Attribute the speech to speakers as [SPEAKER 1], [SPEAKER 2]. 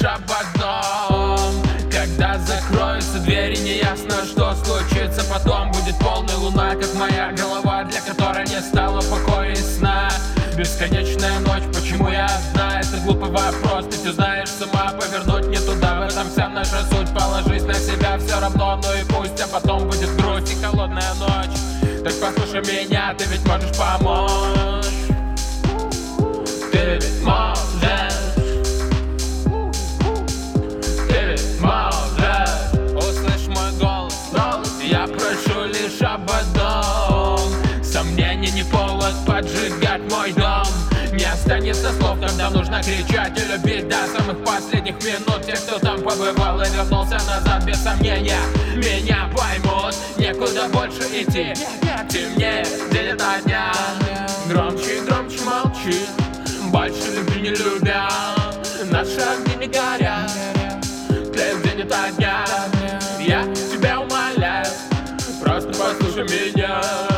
[SPEAKER 1] лишь об одном: когда закроются двери, неясно, что случится потом. Будет полная луна, как моя голова, для которой не стало покоя и сна. Бесконечная ночь, почему я одна? Это глупый вопрос, ты все знаешь, с ума повернуть не туда. В этом вся наша суть, положись на себя, все равно, ну и пусть. А потом будет грусть и холодная ночь. Так послушай меня, ты ведь можешь помочь. Ты ведь можешь. Ты ведь можешь. Услышь мой голос, я прошу лишь об одном: сомнения не повод поджигать мой дом. Не останется слов, когда нужно кричать и любить до самых последних минут. Тех, кто там побывал и вернулся назад, без сомнения меня поймут. Некуда больше идти, темнее день ото дня. Громче и громче молчи, больше люби не любя. Наши огни не горят, тлеют день ото дня. Я тебя умоляю, просто послушай меня.